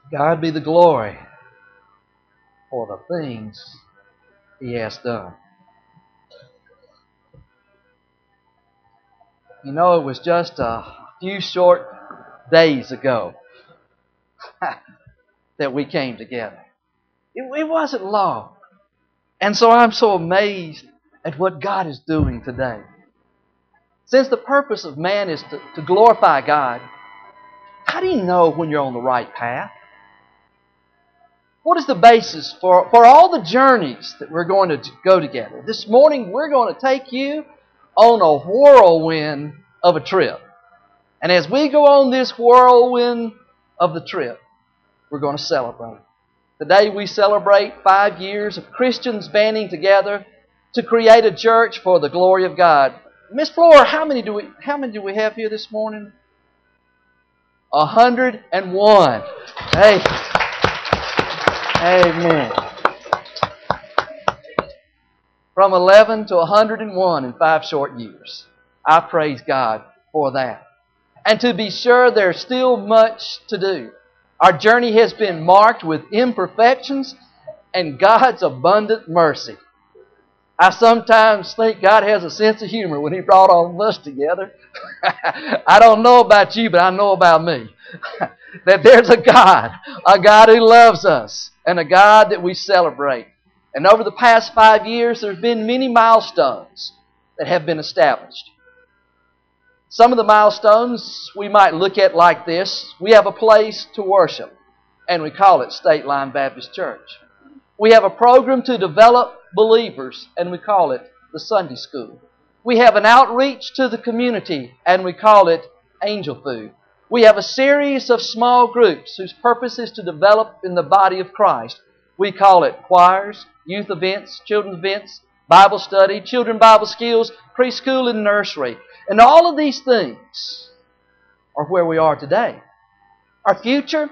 God be the glory for the things He has done. You know, it was just a few short days ago that we came together. It wasn't long. And so I'm so amazed at what God is doing today. Since the purpose of man is to glorify God, how do you know when you're on the right path? What is the basis for all the journeys that we're going to go together? This morning we're going to take you on a whirlwind of a trip. And as we go on this whirlwind of the trip, we're going to celebrate. Today we celebrate 5 years of Christians banding together to create a church for the glory of God. Miss Flora, how many do we have here this morning? 101. Hey. Amen. From 11 to 101 in 5 short years. I praise God for that. And to be sure, there's still much to do. Our journey has been marked with imperfections and God's abundant mercy. I sometimes think God has a sense of humor when He brought all of us together. I don't know about you, but I know about me. That there's a God who loves us, and a God that we celebrate. And over the past 5 years, there's been many milestones that have been established. Some of the milestones we might look at like this. We have a place to worship, and we call it State Line Baptist Church. We have a program to develop believers, and we call it the Sunday School. We have an outreach to the community, and we call it Angel Food. We have a series of small groups whose purpose is to develop in the body of Christ. We call it choirs, youth events, children's events, Bible study, children Bible skills, preschool and nursery. And all of these things are where we are today. Our future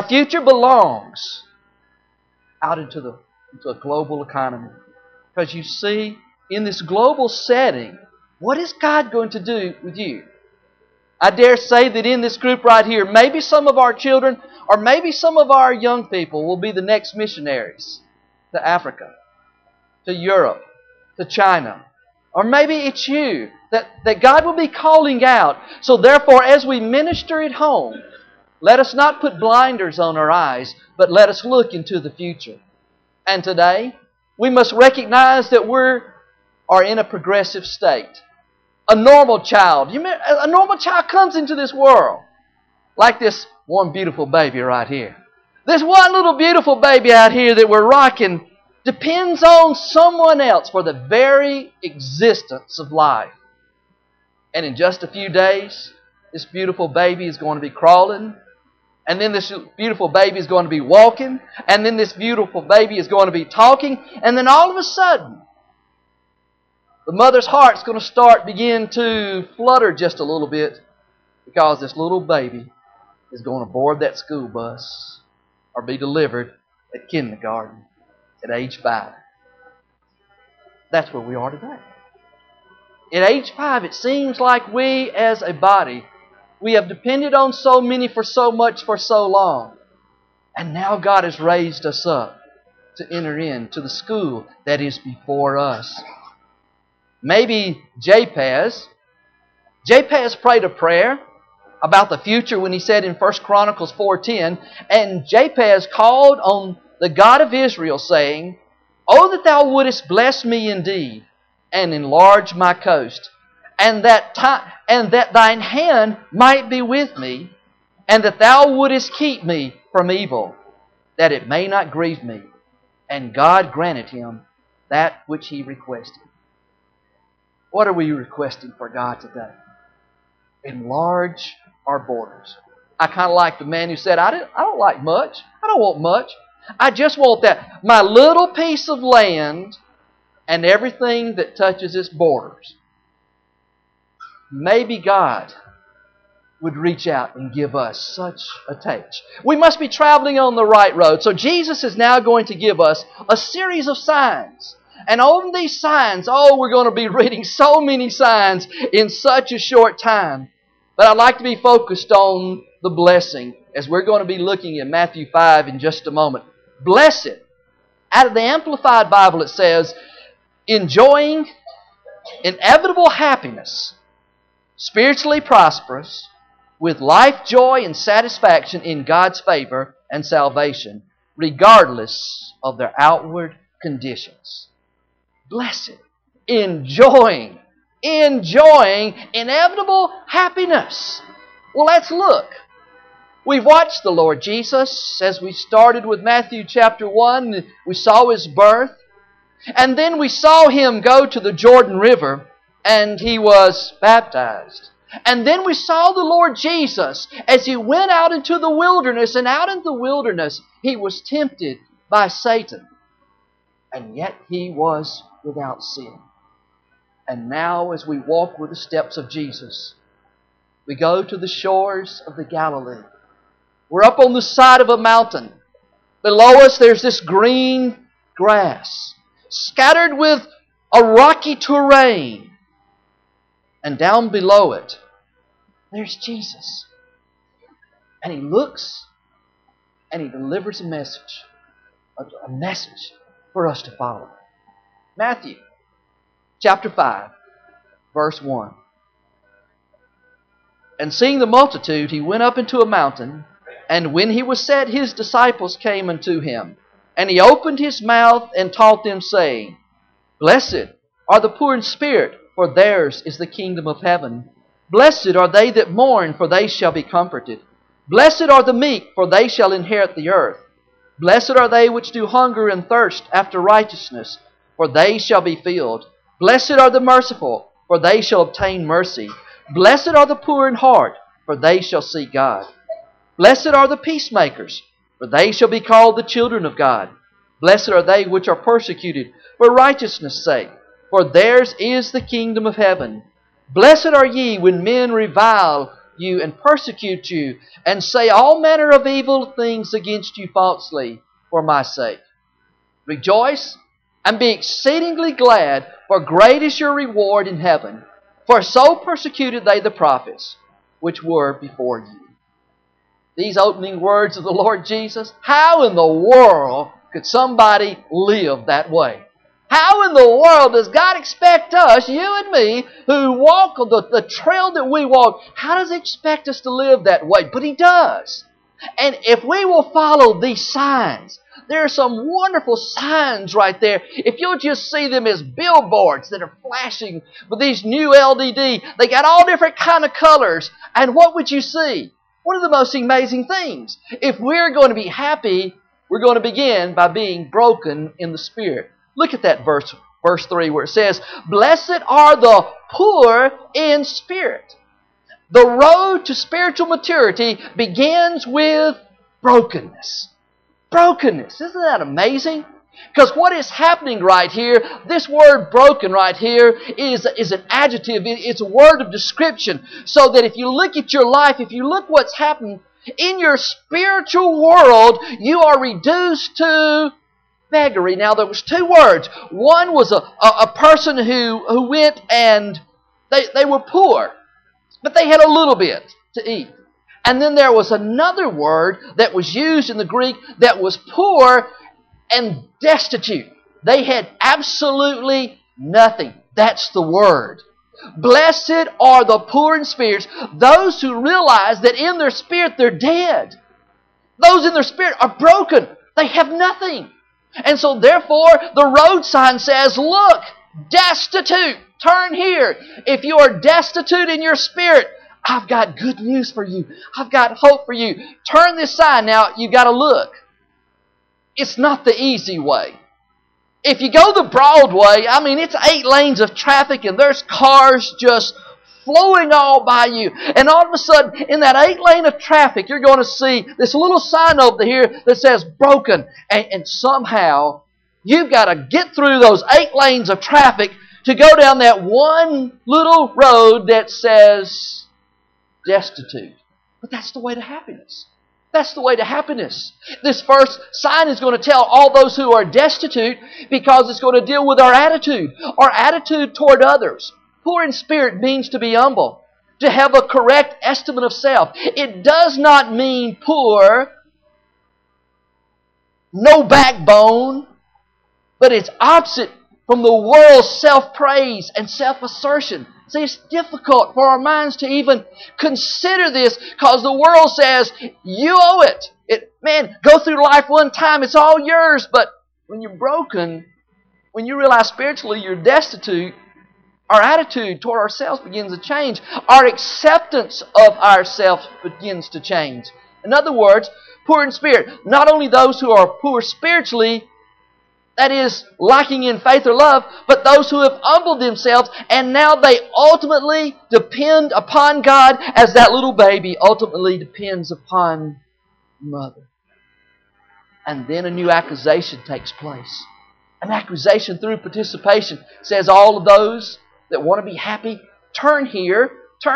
belongs out into a global economy. Because you see, in this global setting, what is God going to do with you? I dare say that in this group right here, maybe some of our children or maybe some of our young people will be the next missionaries to Africa, to Europe, to China. Or maybe it's you that God will be calling out. So therefore, as we minister at home, let us not put blinders on our eyes, but let us look into the future. And today, we must recognize that we are in a progressive state. A normal child comes into this world like this one beautiful baby right here. This one little beautiful baby out here that we're rocking depends on someone else for the very existence of life. And in just a few days, this beautiful baby is going to be crawling. And then this beautiful baby is going to be walking. And then this beautiful baby is going to be talking. And then all of a sudden, the mother's heart's going to begin to flutter just a little bit because this little baby is going to board that school bus or be delivered at kindergarten at age 5. That's where we are today. At age 5, it seems like we as a body, we have depended on so many for so much for so long. And now God has raised us up to enter into the school that is before us. Maybe Jabez prayed a prayer about the future when he said in 1 Chronicles 4:10, and Jabez called on the God of Israel, saying, "Oh, that thou wouldest bless me indeed, and enlarge my coast, and that thine hand might be with me, and that thou wouldest keep me from evil, that it may not grieve me." And God granted him that which he requested. What are we requesting for God today? Enlarge our borders. I kind of like the man who said, I don't like much. I don't want much. I just want that, my little piece of land and everything that touches its borders. Maybe God would reach out and give us such a taste. We must be traveling on the right road. So Jesus is now going to give us a series of signs. And on these signs, we're going to be reading so many signs in such a short time. But I'd like to be focused on the blessing as we're going to be looking at Matthew 5 in just a moment. Blessed. Out of the Amplified Bible it says, enjoying inevitable happiness, spiritually prosperous, with life joy and satisfaction in God's favor and salvation, regardless of their outward conditions. Blessed. Enjoying inevitable happiness. Well, let's look. We've watched the Lord Jesus as we started with Matthew chapter 1. We saw His birth. And then we saw Him go to the Jordan River and He was baptized. And then we saw the Lord Jesus as He went out into the wilderness. And out in the wilderness He was tempted by Satan. And yet He was without sin. And now as we walk with the steps of Jesus, we go to the shores of the Galilee. We're up on the side of a mountain. Below us there's this green grass, scattered with a rocky terrain. And down below it, there's Jesus. And He looks and He delivers a message for us to follow. Matthew chapter 5, verse 1. And seeing the multitude, He went up into a mountain, and when He was set, His disciples came unto Him. And He opened His mouth and taught them, saying, Blessed are the poor in spirit, for theirs is the kingdom of heaven. Blessed are they that mourn, for they shall be comforted. Blessed are the meek, for they shall inherit the earth. Blessed are they which do hunger and thirst after righteousness, for they shall be filled. Blessed are the merciful, for they shall obtain mercy. Blessed are the poor in heart, for they shall see God. Blessed are the peacemakers, for they shall be called the children of God. Blessed are they which are persecuted for righteousness' sake, for theirs is the kingdom of heaven. Blessed are ye when men revile you and persecute you, and say all manner of evil things against you falsely for my sake. Rejoice and be exceedingly glad, for great is your reward in heaven. For so persecuted they the prophets which were before you. These opening words of the Lord Jesus, how in the world could somebody live that way? How in the world does God expect us, you and me, who walk on the trail that we walk, how does He expect us to live that way? But He does. And if we will follow these signs, there are some wonderful signs right there. If you'll just see them as billboards that are flashing with these new LDD, they got all different kind of colors. And what would you see? One of the most amazing things. If we're going to be happy, we're going to begin by being broken in the Spirit. Look at that verse 3 where it says, Blessed are the poor in spirit. The road to spiritual maturity begins with brokenness. Brokenness. Isn't that amazing? Because what is happening right here, this word broken right here is an adjective. It's a word of description. So that if you look at your life, if you look what's happened in your spiritual world, you are reduced to beggary. Now there was two words. One was a person who went and they were poor, but they had a little bit to eat. And then there was another word that was used in the Greek that was poor and destitute. They had absolutely nothing. That's the word. Blessed are the poor in spirit, those who realize that in their spirit they're dead. Those in their spirit are broken. They have nothing. And so therefore the road sign says, look, destitute, turn here. If you are destitute in your spirit, I've got good news for you. I've got hope for you. Turn this sign. Now, you've got to look. It's not the easy way. If you go the broad way, I mean, it's 8 lanes of traffic and there's cars just flowing all by you. And all of a sudden, in that 8 lane of traffic, you're going to see this little sign over here that says broken. And somehow, you've got to get through those 8 lanes of traffic to go down that one little road that says destitute. But that's the way to happiness. That's the way to happiness. This first sign is going to tell all those who are destitute because it's going to deal with our attitude toward others. Poor in spirit means to be humble, to have a correct estimate of self. It does not mean poor, no backbone, but it's opposite from the world's self-praise and self-assertion. See, it's difficult for our minds to even consider this because the world says, you owe it. Man, go through life one time, it's all yours. But when you're broken, when you realize spiritually you're destitute, our attitude toward ourselves begins to change. Our acceptance of ourselves begins to change. In other words, poor in spirit. Not only those who are poor spiritually, that is, lacking in faith or love, but those who have humbled themselves and now they ultimately depend upon God as that little baby ultimately depends upon mother. And then a new accusation takes place. An accusation through participation says all of those that want to be happy, turn here.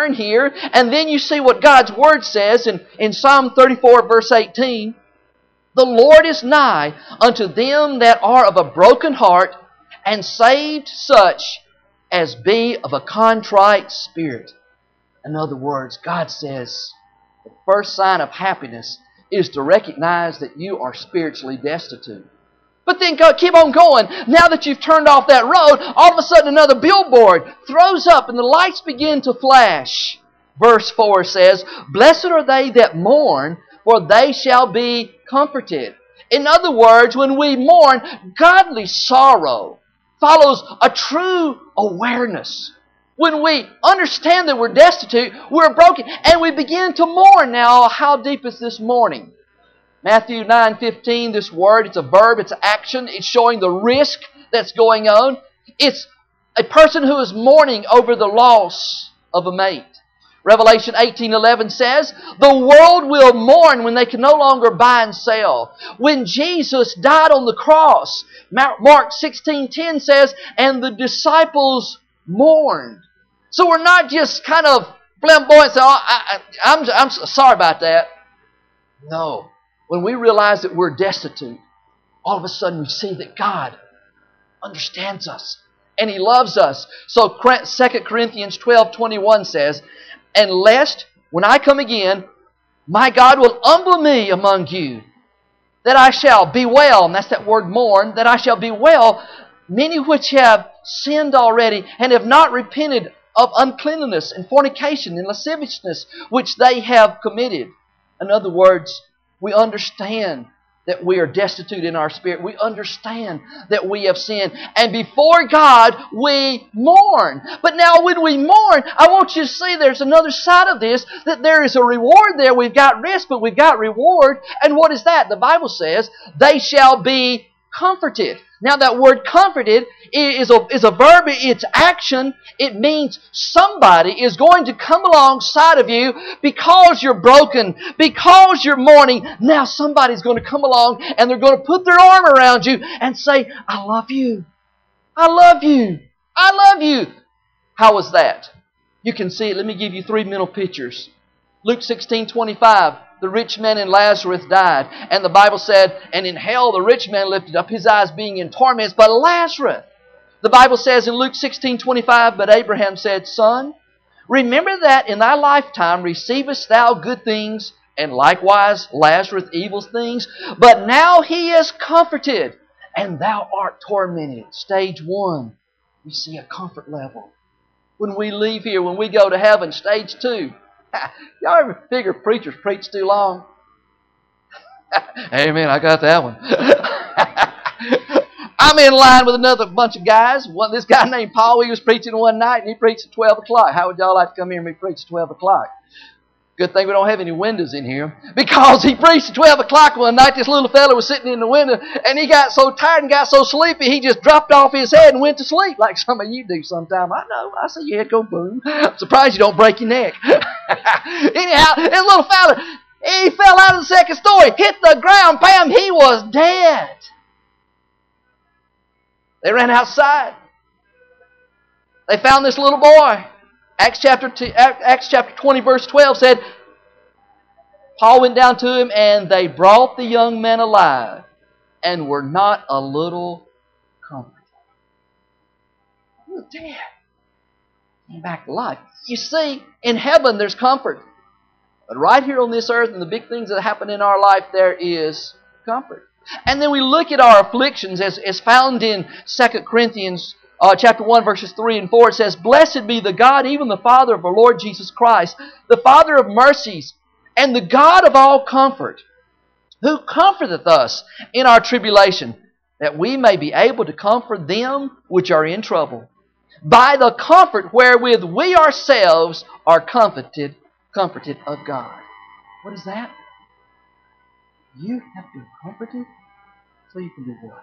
And then you see what God's Word says in Psalm 34 verse 18. The Lord is nigh unto them that are of a broken heart, and saved such as be of a contrite spirit. In other words, God says the first sign of happiness is to recognize that you are spiritually destitute. But then keep on going. Now that you've turned off that road, all of a sudden another billboard throws up and the lights begin to flash. Verse 4 says, Blessed are they that mourn, for they shall be comforted. In other words, when we mourn, godly sorrow follows a true awareness. When we understand that we're destitute, we're broken, and we begin to mourn. Now, how deep is this mourning? Matthew 9:15, this word, it's a verb, it's action, it's showing the risk that's going on. It's a person who is mourning over the loss of a mate. Revelation 18:11 says, the world will mourn when they can no longer buy and sell. When Jesus died on the cross, Mark 16:10 says, and the disciples mourned. So we're not just kind of flamboyant, saying, I'm sorry about that. No. When we realize that we're destitute, all of a sudden we see that God understands us and He loves us. So 2 Corinthians 12:21 says, and lest, when I come again, my God will humble me among you, that I shall be well, and that's that word mourn, that I shall be well, many which have sinned already, and have not repented of uncleanness, and fornication, and lasciviousness, which they have committed. In other words, we understand that we are destitute in our spirit. We understand that we have sinned. And before God, we mourn. But now when we mourn, I want you to see there's another side of this, that there is a reward there. We've got risk, but we've got reward. And what is that? The Bible says, they shall be comforted. Now that word comforted is a verb, it's action. It means somebody is going to come alongside of you because you're broken, because you're mourning. Now somebody's going to come along and they're going to put their arm around you and say, I love you. I love you. I love you. How was that? You can see it. Let me give you 3 mental pictures. Luke 16:25. The rich man and Lazarus died. And the Bible said, and in hell the rich man lifted up his eyes being in torments. But Lazarus, the Bible says in Luke 16:25, but Abraham said, Son, remember that in thy lifetime receivest thou good things, and likewise Lazarus evil things. But now he is comforted, and thou art tormented. Stage 1, we see a comfort level. When we leave here, when we go to heaven, stage 2, y'all ever figure preachers preach too long? Amen, I got that one. I'm in line with another bunch of guys. This guy named Paul, he was preaching one night and he preached at 12 o'clock. How would y'all like to come here and me preach at 12 o'clock? Good thing we don't have any windows in here. Because he preached at 12 o'clock one night, this little fella was sitting in the window and he got so tired and got so sleepy, he just dropped off his head and went to sleep like some of you do sometime. I know, I see your head go boom. I'm surprised you don't break your neck. Anyhow, this little fella, he fell out of the second story, hit the ground, bam, he was dead. They ran outside. They found this little boy. Acts chapter 20 verse 12 said, Paul went down to him and they brought the young man alive and were not a little comforted. He was dead. came back to life. You see, in heaven there's comfort. But right here on this earth and the big things that happen in our life, there is comfort. And then we look at our afflictions as found in 2 Corinthians chapter 1, verses 3 and 4. It says, "Blessed be the God, even the Father of our Lord Jesus Christ, the Father of mercies, and the God of all comfort, who comforteth us in our tribulation, that we may be able to comfort them which are in trouble, by the comfort wherewith we ourselves are comforted of God." What is that? You have been comforted so you can do what?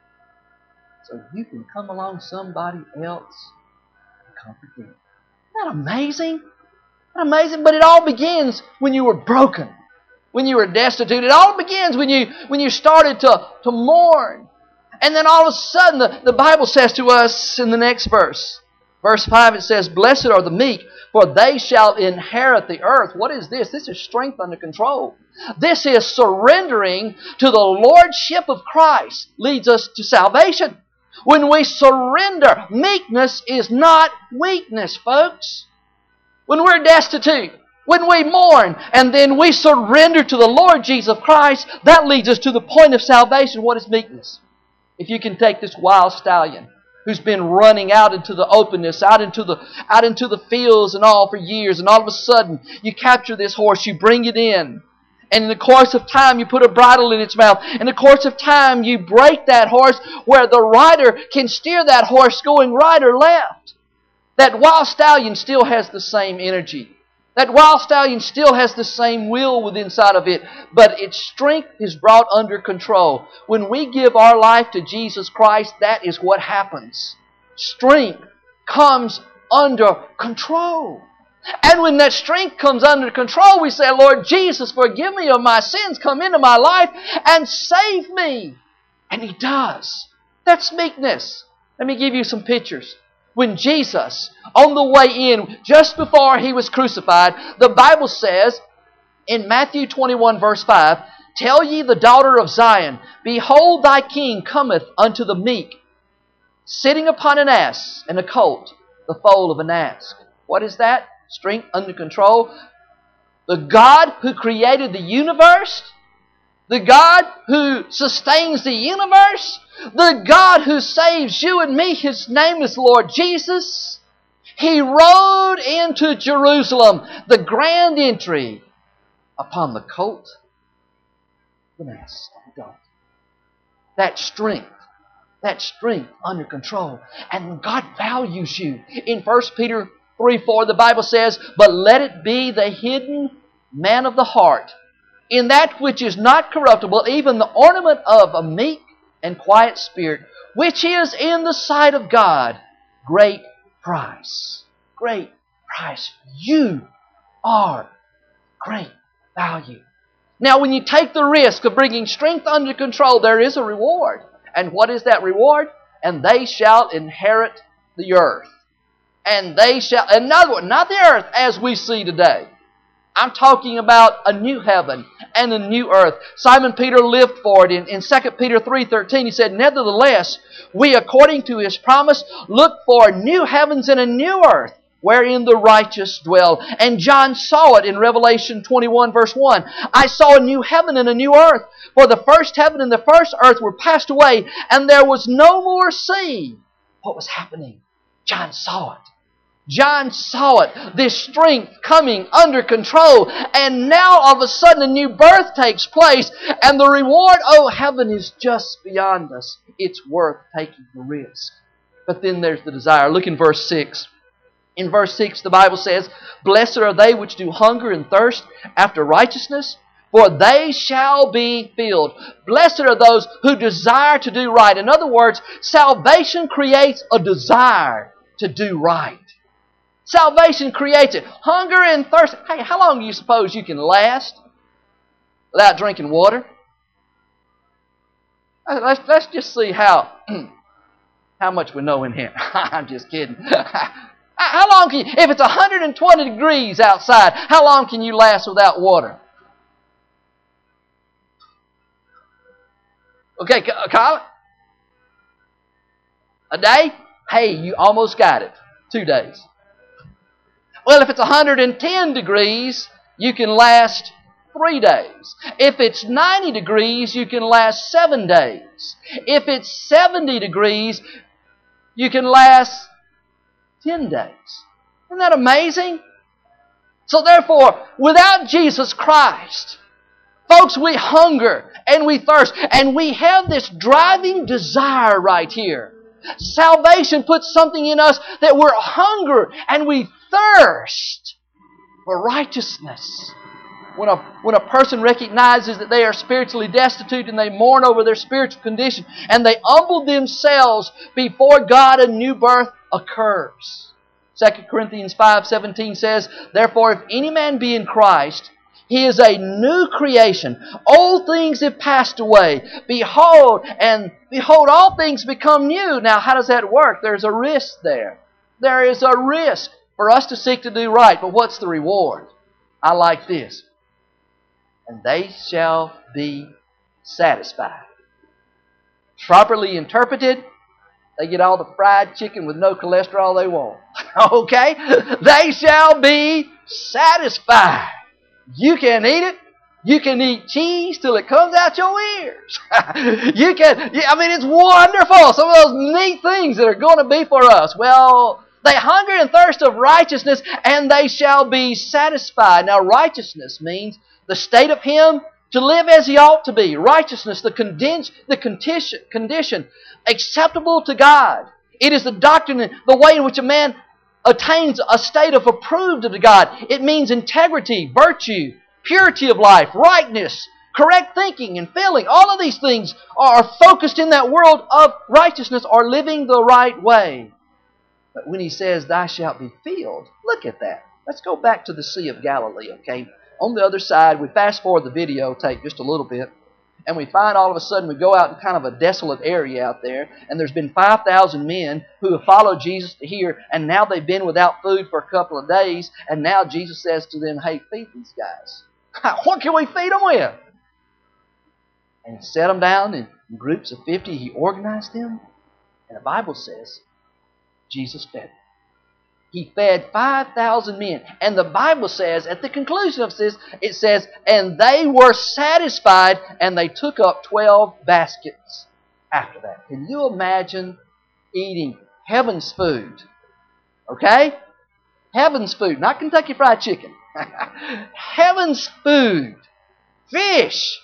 So you can come along somebody else and comfort them. Isn't that amazing? Isn't that amazing? But it all begins when you were broken, when you were destitute. It all begins when you started to mourn. And then all of a sudden the Bible says to us in the next verse, verse 5, it says, "Blessed are the meek, for they shall inherit the earth." What is this? This is strength under control. This is surrendering to the lordship of Christ. Leads us to salvation. When we surrender, meekness is not weakness, folks. When we're destitute, when we mourn, and then we surrender to the Lord Jesus Christ, that leads us to the point of salvation. What is meekness? If you can take this wild stallion who's been running out into the openness, out into the fields and all for years, and all of a sudden you capture this horse, you bring it in, and in the course of time you put a bridle in its mouth. In the course of time you break that horse where the rider can steer that horse going right or left. That wild stallion still has the same energy. That wild stallion still has the same will within inside of it, but its strength is brought under control. When we give our life to Jesus Christ, that is what happens. Strength comes under control. And when that strength comes under control, we say, "Lord Jesus, forgive me of my sins. Come into my life and save me." And He does. That's meekness. Let me give you some pictures. When Jesus, on the way in, just before He was crucified, the Bible says in Matthew 21 verse 5, "Tell ye the daughter of Zion, Behold thy king cometh unto the meek, sitting upon an ass and a colt, the foal of an ass." What is that? Strength under control. The God who created the universe, the God who sustains the universe, the God who saves you and me, His name is Lord Jesus. He rode into Jerusalem, the grand entry, upon the colt of an ass. That strength under control. And God values you. In 1 Peter 3:4, the Bible says, "But let it be the hidden man of the heart, in that which is not corruptible, even the ornament of a meek and quiet spirit, which is in the sight of God great price." Great price. You are great value. Now, when you take the risk of bringing strength under control, there is a reward. And what is that reward? "And they shall inherit the earth." And they shall, in other words, not the earth as we see today. I'm talking about a new heaven and a new earth. Simon Peter lived for it. In 2 Peter 3:13, he said, "Nevertheless, we according to His promise look for new heavens and a new earth, wherein the righteous dwell." And John saw it in Revelation 21 verse 1. "I saw a new heaven and a new earth, for the first heaven and the first earth were passed away, and there was no more sea." What was happening? John saw it. John saw it, this strength coming under control, and now all of a sudden a new birth takes place, and the reward, oh, heaven is just beyond us. It's worth taking the risk. But then there's the desire. Look in verse 6. In verse 6, the Bible says, "Blessed are they which do hunger and thirst after righteousness, for they shall be filled." Blessed are those who desire to do right. In other words, salvation creates a desire to do right. Salvation creates it. Hunger and thirst. Hey, how long do you suppose you can last without drinking water? Let's just see how much we know in here. I'm just kidding. How long can you, if it's 120 degrees outside, how long can you last without water? Okay, Colin? A day? Hey, you almost got it. 2 days. Well, if it's 110 degrees, you can last 3 days. If it's 90 degrees, you can last 7 days. If it's 70 degrees, you can last 10 days. Isn't that amazing? So therefore, without Jesus Christ, folks, we hunger and we thirst, and we have this driving desire right here. Salvation puts something in us that we're hungry and we thirst for righteousness. When a person recognizes that they are spiritually destitute and they mourn over their spiritual condition and they humble themselves before God, a new birth occurs. 2 Corinthians 5:17 says, "Therefore, if any man be in Christ, he is a new creation. Old things have passed away. Behold, all things become new." Now, how does that work? There's a risk there. There is a risk for us to seek to do right. But what's the reward? I like this. "And they shall be satisfied." Properly interpreted, they get all the fried chicken with no cholesterol they want. Okay? They shall be satisfied. You can eat it. You can eat cheese till it comes out your ears. It's wonderful. Some of those neat things that are going to be for us. Well, they hunger and thirst of righteousness, and they shall be satisfied. Now, righteousness means the state of him to live as he ought to be. Righteousness, the condition acceptable to God. It is the doctrine, the way in which a man attains a state of approved to God. It means integrity, virtue, purity of life, rightness, correct thinking and feeling. All of these things are focused in that world of righteousness or living the right way. But when he says, "Thou shalt be filled," look at that. Let's go back to the Sea of Galilee, okay? On the other side, we fast forward the videotape just a little bit, and we find all of a sudden we go out in kind of a desolate area out there, and there's been 5,000 men who have followed Jesus to here, and now they've been without food for a couple of days, and now Jesus says to them, "Hey, feed these guys." What can we feed them with? And he set them down in groups of 50. He organized them, and the Bible says Jesus fed them. He fed 5,000 men. And the Bible says, at the conclusion of this, it says, "And they were satisfied, and they took up 12 baskets after that." Can you imagine eating heaven's food? Okay? Heaven's food, not Kentucky Fried Chicken. Heaven's food. Fish.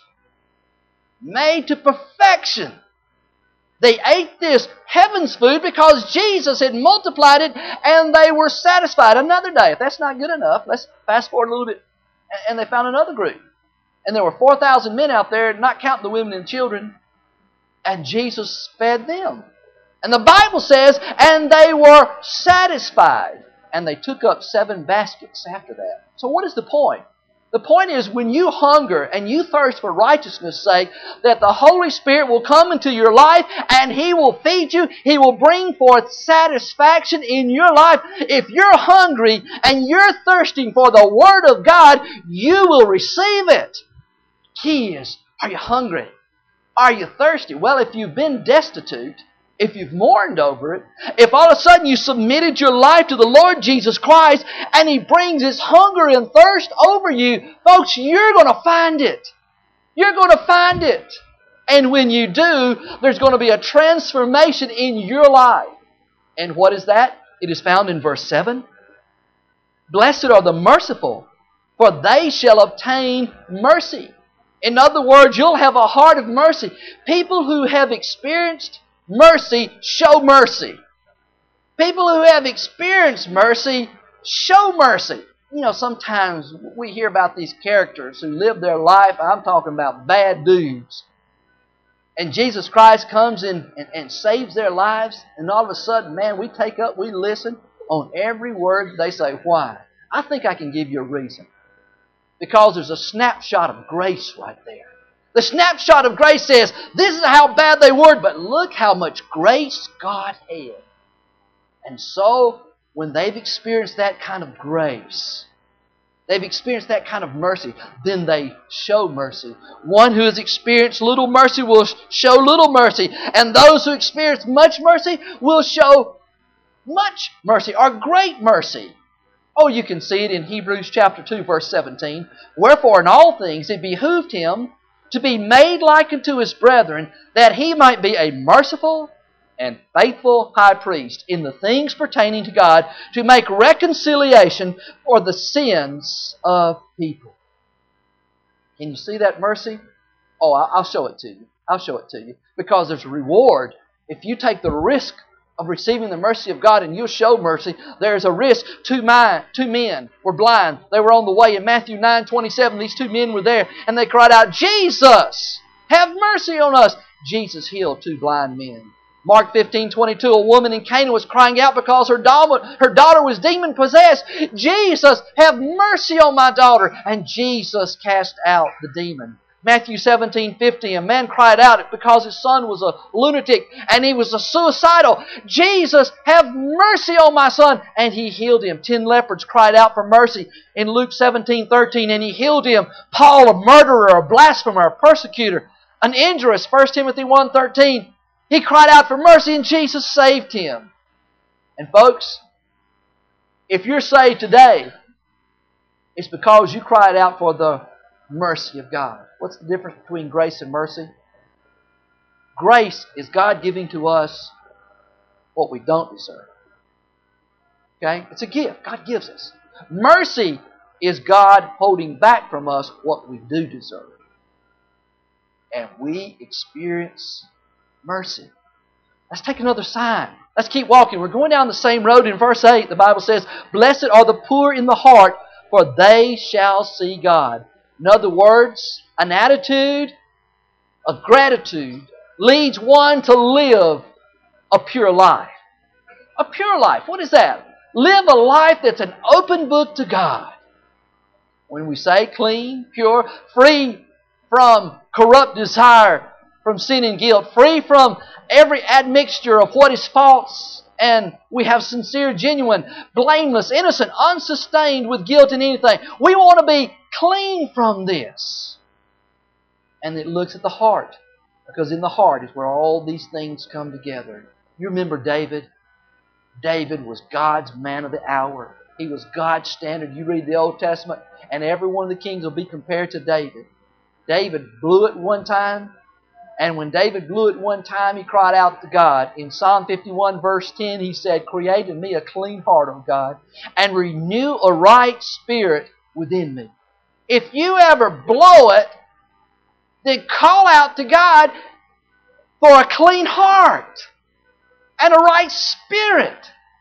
Made to perfection. They ate this heaven's food because Jesus had multiplied it and they were satisfied. Another day, if that's not good enough, let's fast forward a little bit. And they found another group. And there were 4,000 men out there, not counting the women and children. And Jesus fed them. And the Bible says, "And they were satisfied." And they took up 7 baskets after that. So what is the point? The point is, when you hunger and you thirst for righteousness' sake, that the Holy Spirit will come into your life and He will feed you. He will bring forth satisfaction in your life. If you're hungry and you're thirsting for the Word of God, you will receive it. Key is, are you hungry? Are you thirsty? Well, if you've been destitute, if you've mourned over it, if all of a sudden you submitted your life to the Lord Jesus Christ and He brings His hunger and thirst over you, folks, you're going to find it. You're going to find it. And when you do, there's going to be a transformation in your life. And what is that? It is found in verse 7. "Blessed are the merciful, for they shall obtain mercy." In other words, you'll have a heart of mercy. People who have experienced mercy show mercy. People who have experienced mercy show mercy. You know, sometimes we hear about these characters who live their life, I'm talking about bad dudes. And Jesus Christ comes in and saves their lives, and all of a sudden, man, we listen on every word they say. Why? I think I can give you a reason. Because there's a snapshot of grace right there. The snapshot of grace says, this is how bad they were, but look how much grace God had. And so, when they've experienced that kind of grace, they've experienced that kind of mercy, then they show mercy. One who has experienced little mercy will show little mercy. And those who experience much mercy will show much mercy or great mercy. Oh, you can see it in Hebrews chapter 2, verse 17. Wherefore in all things it behooved him to be made like unto his brethren, that he might be a merciful and faithful high priest in the things pertaining to God, to make reconciliation for the sins of people. Can you see that mercy? Oh, I'll show it to you. I'll show it to you. Because there's a reward. If you take the risk of receiving the mercy of God and you'll show mercy, there's a risk. Two men were blind. They were on the way. In Matthew 9:27, these two men were there, and they cried out, Jesus, have mercy on us. Jesus healed two blind men. Mark 15:22, a woman in Canaan was crying out because her daughter was demon-possessed. Jesus, have mercy on my daughter. And Jesus cast out the demon. Matthew 17:50, a man cried out because his son was a lunatic and he was suicidal. Jesus, have mercy on my son. And he healed him. 10 lepers cried out for mercy in Luke 17:13, and he healed him. Paul, a murderer, a blasphemer, a persecutor, an injurious, 1 Timothy 1:13, he cried out for mercy and Jesus saved him. And folks, if you're saved today, it's because you cried out for the mercy of God. What's the difference between grace and mercy? Grace is God giving to us what we don't deserve. Okay? It's a gift. God gives us. Mercy is God holding back from us what we do deserve. And we experience mercy. Let's take another sign. Let's keep walking. We're going down the same road. In verse 8, the Bible says, Blessed are the poor in the heart, for they shall see God. In other words, an attitude of gratitude leads one to live a pure life. A pure life. What is that? Live a life that's an open book to God. When we say clean, pure, free from corrupt desire, from sin and guilt, free from every admixture of what is false, and we have sincere, genuine, blameless, innocent, unsustained with guilt in anything. We want to be clean from this. And it looks at the heart, because in the heart is where all these things come together. You remember David? David was God's man of the hour. He was God's standard. You read the Old Testament, and every one of the kings will be compared to David. David blew it one time, and when David blew it one time, he cried out to God. In Psalm 51, verse 10, he said, Create in me a clean heart, O God, and renew a right spirit within me. If you ever blow it, then call out to God for a clean heart and a right spirit,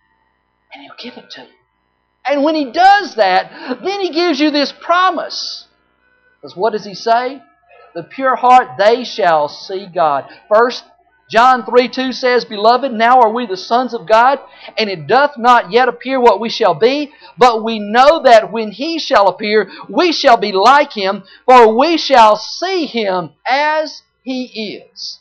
and He'll give it to you. And when He does that, then He gives you this promise. Because what does He say? The pure heart, they shall see God. 1 John 3:2 says, Beloved, now are we the sons of God, and it doth not yet appear what we shall be, but we know that when He shall appear, we shall be like Him, for we shall see Him as He is.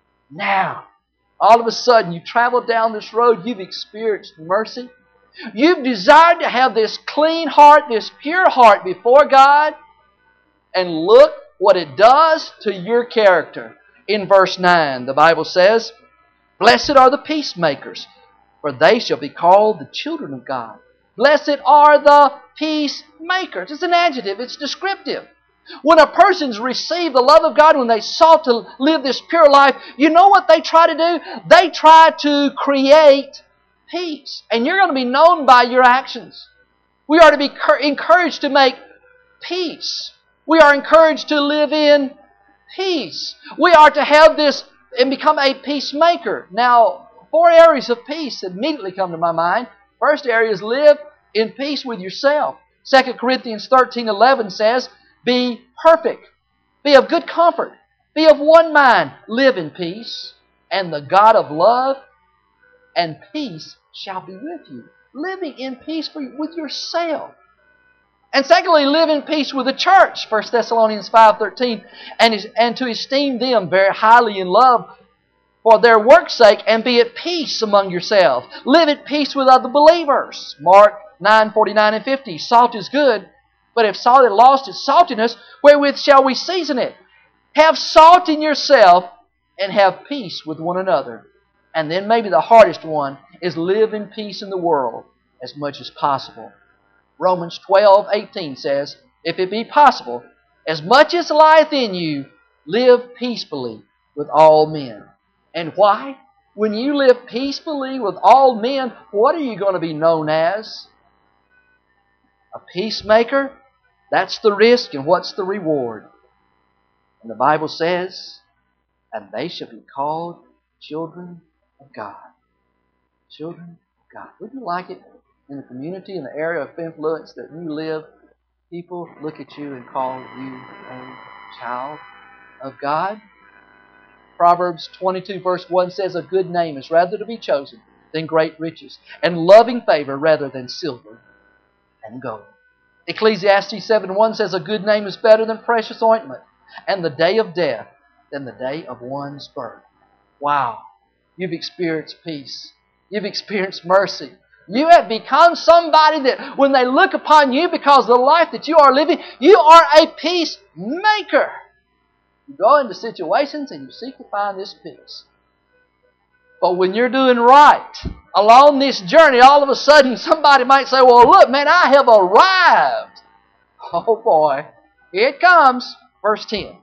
Now, all of a sudden, you travel down this road, you've experienced mercy. You've desired to have this clean heart, this pure heart before God, and look what it does to your character. In verse 9, the Bible says, Blessed are the peacemakers, for they shall be called the children of God. Blessed are the peacemakers. It's an adjective. It's descriptive. When a person's received the love of God, when they sought to live this pure life, you know what they try to do? They try to create peace. And you're going to be known by your actions. We are to be encouraged to make peace. We are encouraged to live in peace. We are to have this and become a peacemaker. Now, 4 areas of peace immediately come to my mind. First area is live in peace with yourself. 2 Corinthians 13:11 says, Be perfect. Be of good comfort. Be of one mind. Live in peace. And the God of love and peace shall be with you. Living in peace with yourself. And secondly, live in peace with the church. 1 Thessalonians 5:13, and to esteem them very highly in love for their work's sake, and be at peace among yourselves. Live at peace with other believers. Mark 9:49 and 50. Salt is good, but if salt had lost its saltiness, wherewith shall we season it? Have salt in yourself, and have peace with one another. And then maybe the hardest one is live in peace in the world as much as possible. Romans 12:18 says, "If it be possible, as much as lieth in you, live peacefully with all men." And why? When you live peacefully with all men, what are you going to be known as? A peacemaker? That's the risk, and what's the reward? And the Bible says, "And they shall be called children of God." Children of God. Would you like it in the community, in the area of influence that you live, people look at you and call you a child of God? Proverbs 22 verse 1 says, "A good name is rather to be chosen than great riches, and loving favor rather than silver and gold." Ecclesiastes 7:1 says, "A good name is better than precious ointment, and the day of death than the day of one's birth." Wow. You've experienced peace. You've experienced mercy. You have become somebody that when they look upon you because of the life that you are living, you are a peacemaker. You go into situations and you seek to find this peace. But when you're doing right along this journey, all of a sudden somebody might say, "Well, look, man, I have arrived." Oh boy, here it comes. Verse 10.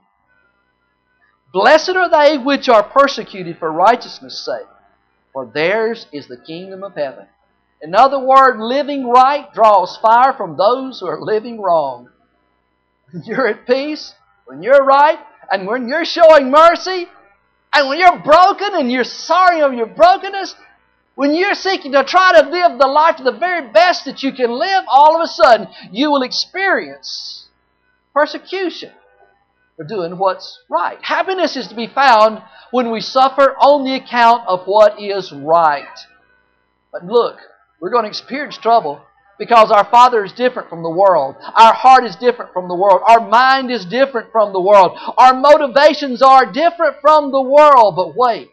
"Blessed are they which are persecuted for righteousness' sake, for theirs is the kingdom of heaven." In other words, living right draws fire from those who are living wrong. When you're at peace, when you're right, and when you're showing mercy, and when you're broken and you're sorry of your brokenness, when you're seeking to try to live the life to the very best that you can live, all of a sudden you will experience persecution for doing what's right. Happiness is to be found when we suffer on the account of what is right. But look, we're going to experience trouble because our Father is different from the world. Our heart is different from the world. Our mind is different from the world. Our motivations are different from the world. But wait.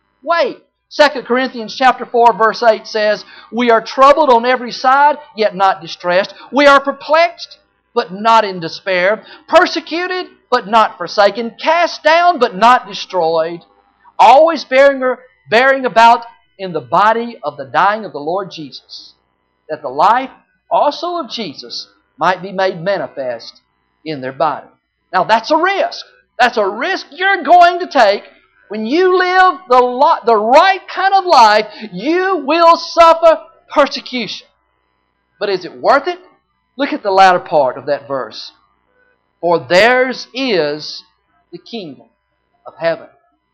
2 Corinthians chapter 4 verse 8 says, "We are troubled on every side, yet not distressed. We are perplexed, but not in despair. Persecuted, but not forsaken. Cast down, but not destroyed. Always bearing about in the body of the dying of the Lord Jesus, that the life also of Jesus might be made manifest in their body." Now that's a risk. That's a risk you're going to take. When you live the right kind of life, you will suffer persecution. But is it worth it? Look at the latter part of that verse. "For theirs is the kingdom of heaven."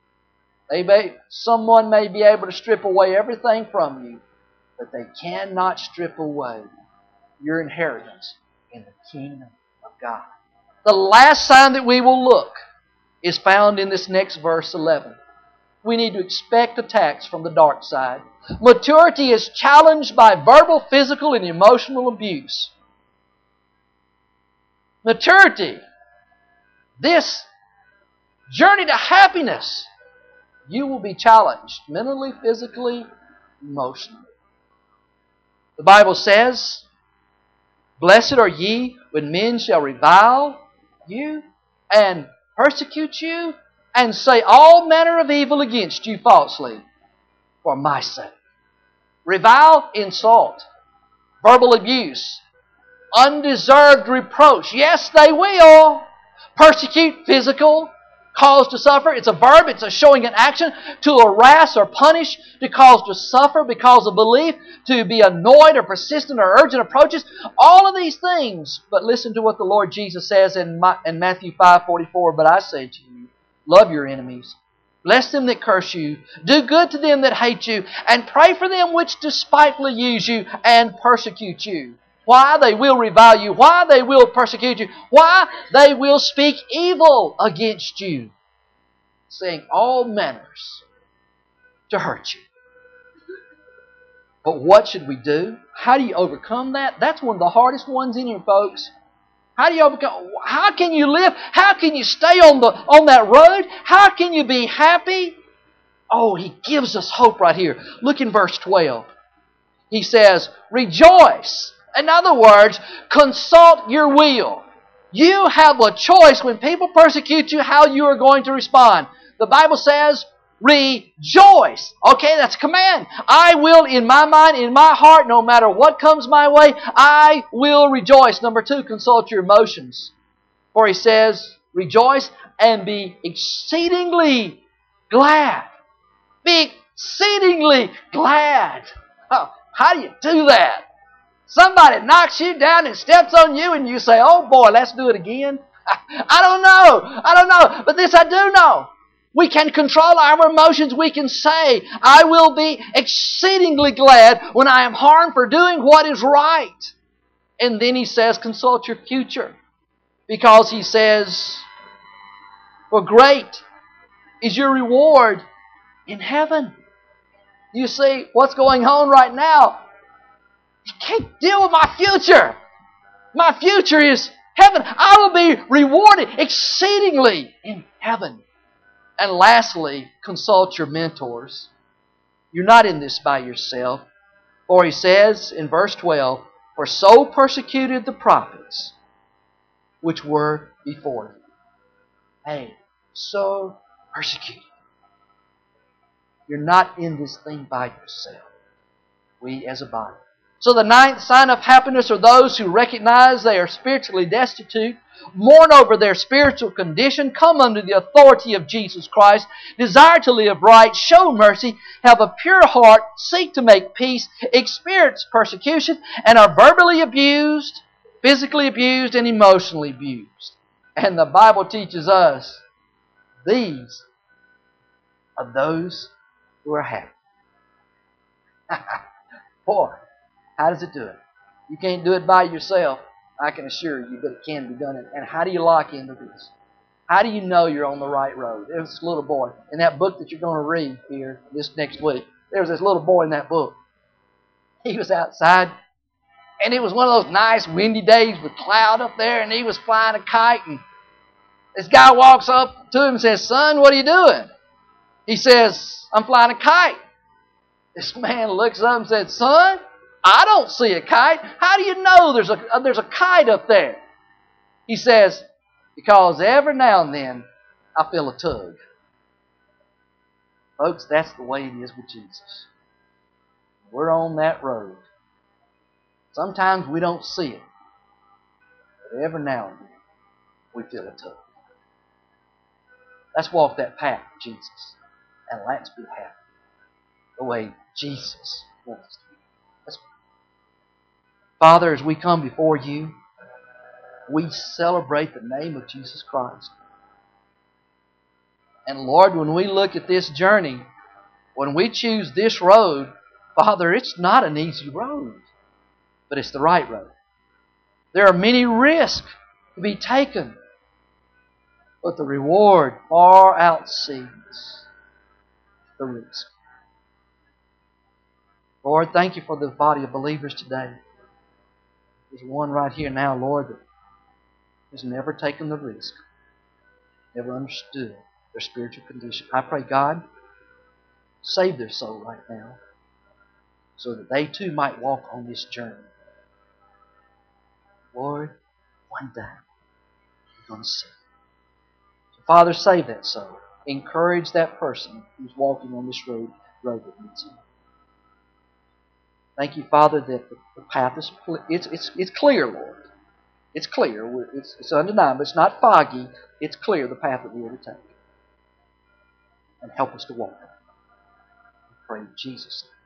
Someone may be able to strip away everything from you, but they cannot strip away your inheritance in the kingdom of God. The last sign that we will look is found in this next verse 11. We need to expect attacks from the dark side. Maturity is challenged by verbal, physical, and emotional abuse. Maturity, this journey to happiness, you will be challenged mentally, physically, emotionally. The Bible says, "Blessed are ye when men shall revile you and persecute you and say all manner of evil against you falsely for my sake." Revile, insult, verbal abuse, undeserved reproach. Yes, they will. Persecute, physical, cause to suffer. It's a verb. It's a showing an action. To harass or punish. To cause to suffer because of belief. To be annoyed or persistent or urgent approaches. All of these things. But listen to what the Lord Jesus says in Matthew 5:44. "But I say to you, love your enemies. Bless them that curse you. Do good to them that hate you. And pray for them which despitefully use you and persecute you." Why? They will revile you. Why? They will persecute you. Why? They will speak evil against you, saying all manners to hurt you. But what should we do? How do you overcome that? That's one of the hardest ones in here, folks. How do you overcome? How can you live? How can you stay on that road? How can you be happy? Oh, He gives us hope right here. Look in verse 12. He says, "Rejoice." In other words, consult your will. You have a choice when people persecute you how you are going to respond. The Bible says, rejoice. Okay, that's a command. I will, in my mind, in my heart, no matter what comes my way, I will rejoice. Number 2, consult your emotions. For he says, rejoice and be exceedingly glad. Be exceedingly glad. Oh, how do you do that? Somebody knocks you down and steps on you and you say, oh boy, let's do it again. I don't know. But this I do know. We can control our emotions. We can say, I will be exceedingly glad when I am harmed for doing what is right. And then he says, consult your future. Because he says, for great is your reward in heaven. You see, what's going on right now? You can't deal with my future. My future is heaven. I will be rewarded exceedingly in heaven. And lastly, consult your mentors. You're not in this by yourself. For he says in verse 12, for so persecuted the prophets which were before you. Hey, so persecuted. You're not in this thing by yourself. We as a body. So the 9th sign of happiness are those who recognize they are spiritually destitute, mourn over their spiritual condition, come under the authority of Jesus Christ, desire to live right, show mercy, have a pure heart, seek to make peace, experience persecution, and are verbally abused, physically abused, and emotionally abused. And the Bible teaches us these are those who are happy. Boy, how does it do it? You can't do it by yourself, I can assure you, but it can be done. And how do you lock into this? How do you know you're on the right road? There was this little boy in that book that you're going to read here this next week. There was this little boy in that book. He was outside, and it was one of those nice windy days with cloud up there, and he was flying a kite, and this guy walks up to him and says, son, what are you doing? He says, I'm flying a kite. This man looks up and said, son, I don't see a kite. How do you know there's a kite up there? He says, because every now and then I feel a tug. Folks, that's the way it is with Jesus. We're on that road. Sometimes we don't see it. But every now and then we feel a tug. Let's walk that path with Jesus. And let's be happy the way Jesus wants us to be. Let's pray. Father, as we come before you, we celebrate the name of Jesus Christ. And Lord, when we look at this journey, when we choose this road, Father, it's not an easy road, but it's the right road. There are many risks to be taken, but the reward far outsees the risk. Lord, thank you for the body of believers today. There's one right here now, Lord, that has never taken the risk, never understood their spiritual condition. I pray, God, save their soul right now so that they too might walk on this journey. Lord, one day you're going to see. So, Father, save that soul. Encourage that person who's walking on this road that needs you. Thank you, Father, that the path is it's clear, Lord. It's clear. It's undeniable. It's not foggy. It's clear, the path that we are to take. And help us to walk it. We pray in Jesus' name.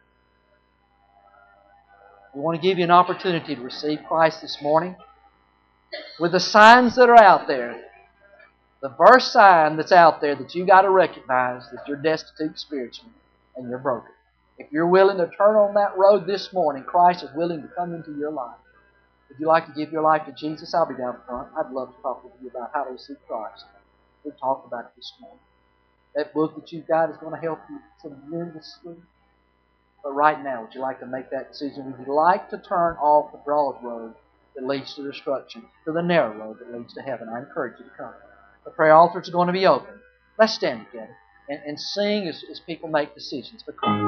We want to give you an opportunity to receive Christ this morning with the signs that are out there. The first sign that's out there that you got to recognize that you're destitute spiritually and you're broken. If you're willing to turn on that road this morning, Christ is willing to come into your life. Would you like to give your life to Jesus? I'll be down front. I'd love to talk with you about how to receive Christ. We've talked about it this morning. That book that you've got is going to help you tremendously. But right now, would you like to make that decision? Would you like to turn off the broad road that leads to destruction, to the narrow road that leads to heaven? I encourage you to come. The prayer altars are going to be open. Let's stand together and sing as people make decisions for Christ.